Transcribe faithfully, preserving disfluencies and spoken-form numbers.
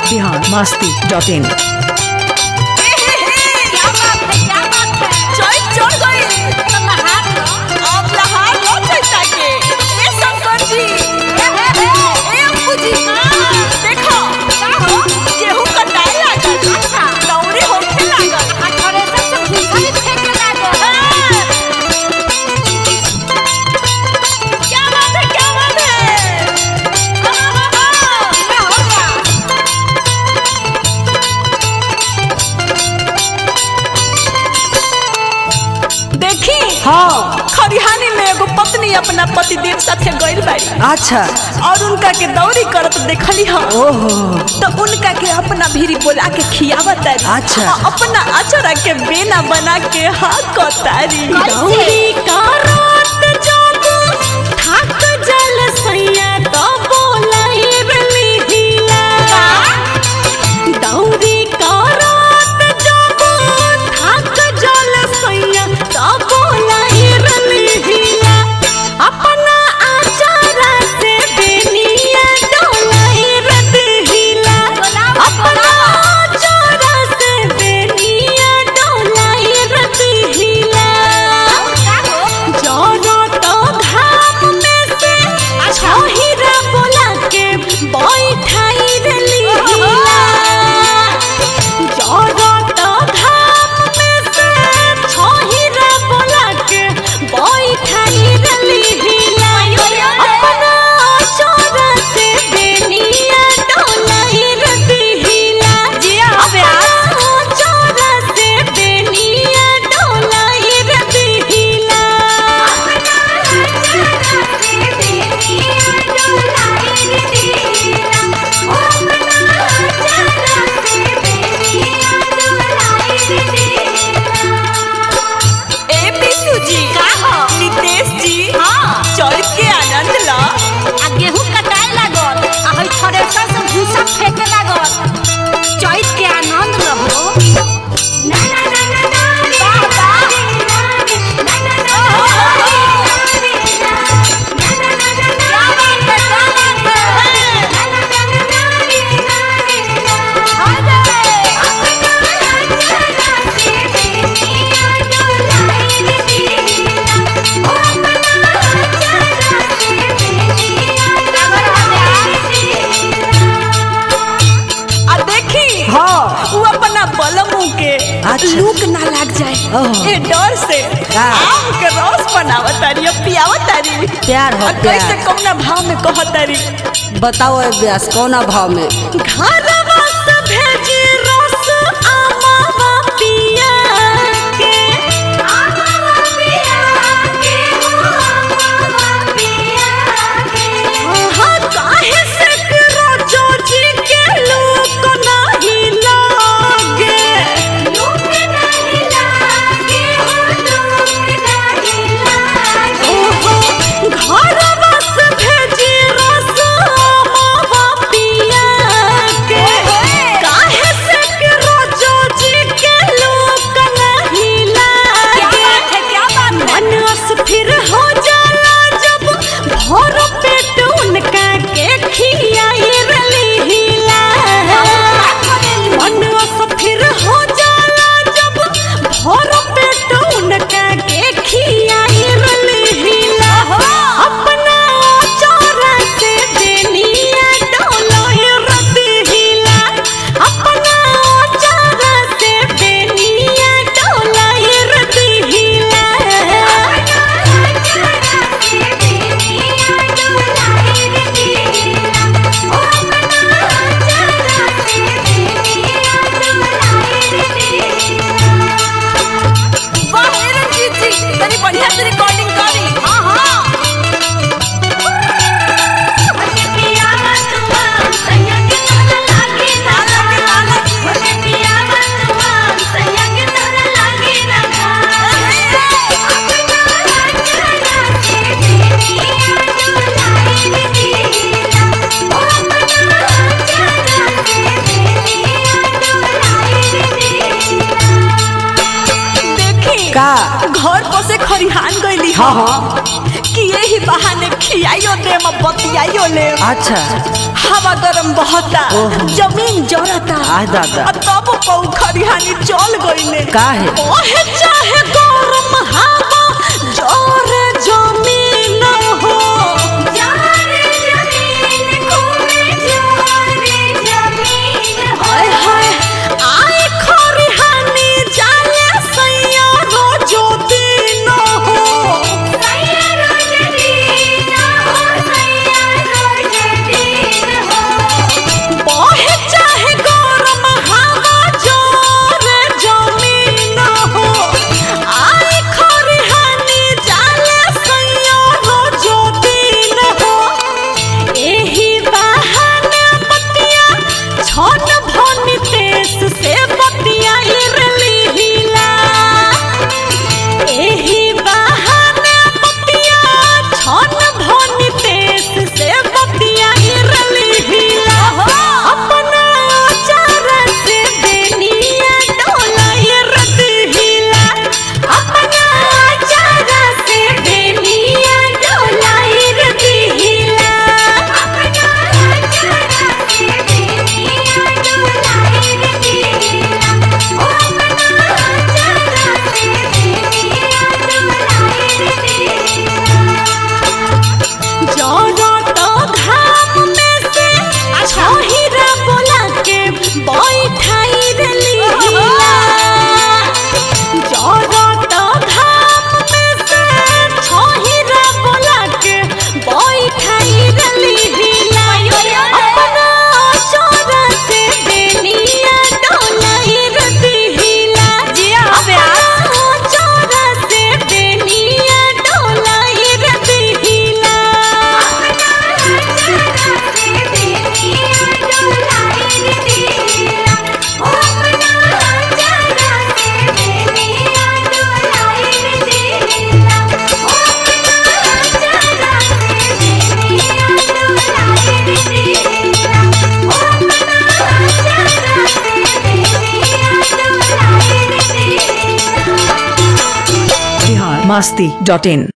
बिहार मस्ती डॉट इन। हाँ खरिहानी में एगो पत्नी अपना पतिदेव साथे गइल बाड़ी। अच्छा। और उनका के दौरी करत देखली हम। ओहो। तो उनका के अपना भीरी बोला के खियावत तारी। अच्छा। अपना अचरा के बेना बना के हाँ कतारी। दौरी करत जब थाक जल सैया तो बोलाई रली हिला। दौरी करत जब थाक जल सैया तो बोलाई रली हिला। अपना आचारा से बेनिया डोलाई रली हिला। अपना आचारा से बेनिया डोलाई रली हिला। जोरो तो घाम में से छहिरा बोला के बैठाई रली हिला। जोरो तो घाम में से छहिरा बोला के बैठाई रली हिला। अपना आचारा से बेनिया डोलाई रली हिला। अपना आचारा से बेनिया डोलाई रली हिला। ए पिसू जी का हो नितेश जी हाँ चल के आनंद ला। आ गेहूं कटाए लागल आ हई थ्रेसर से भूसा फेंके लागल। चैत के आनंद लहो। ना ना ना ना ना बाबा ना ना ना लूक ना लग जाए ओह। ए डर से आम के रस बनावत तारी पियावत तारी। प्यार हो प्यार। कैसे कौना भाव में कहत तारी बताओ व्यास कौना भाव में। घरवा से भेजी रस आमावा पिया के। आमावा पिया के आमावा पिया के। हाँ काहे से करो जोजी के लूक नहीं लागे। लूक नहीं लागे लूक नहीं लागे। ओहो घरवा से भेजी रस आमावा पिया के। काहे से करो जोजी के लूक नहीं लागे। क्या बात है क्या बात है। मन अस्थिर हो जाला जब भर पेट उनका के खियाई रली हिला। मन अस्थिर हो जाला जब भर पेट उनका के खियाई रली हिला। अपना आचारा से बेनिया डोलाई रली हिला। अपना आचारा से बेनिया डोलाई रली हिला। तनी बढ़िया से रिकॉर्डिंग करी। हां हां पिया मतवा सैया के तोरा लागे ना लागे। पिया मतवा सैया के तोरा लागे ना। अपना आचारा से बेनिया डोलाई रली हिला। अपना आचारा से बेनिया डोलाई रली हिला। देखी का घर पर से खरिहान गइली हाँ हाँ कि यही बहाने खी खियाइयो दे म बतियाइयो ले। अच्छा हवा गरम बहता, जमीन जरता, आ दादा आ तब पौ खरिहानी चल गइले। काहे? ओहे चाहे गरम हवा जोरे जमीन हो, जारे जमीन घूमे जारे जमीन हो। हाय हाय आए खरिहानी जाले सैया रोजो दिन हो। सैया रोज दिन हो, सैया रोज दिन हो। बहे चाहे गरम हवा जोरे जमीन हो, आए खरिहानी जाले सैया रोजो दिन हो। एही बहाने बतिया छन भनी देश से बतिया इरली हिला। एही बहाने बतिया छन भनी देश से बतिया इरली हिला। अपना आचार से बेनिया डोला इरदी हिला। अपना आचार से बेनिया डोला इरदी हिला। अपना आचार से बेनिया डोला इरदी हिला। ओ अपना आचार से बेनिया डोला इरदी हिला। जरा तो घाम में से छहिरा बोला के बैठाई रली हिला। जरा तो घाम में से छहिरा बोला के बैठाई रली हिला। अपना आचार से बेनिया डोला इरदी हिला। अपना आचार से बेनिया डोला इरदी हिला। बिहार मस्ती डॉट इन।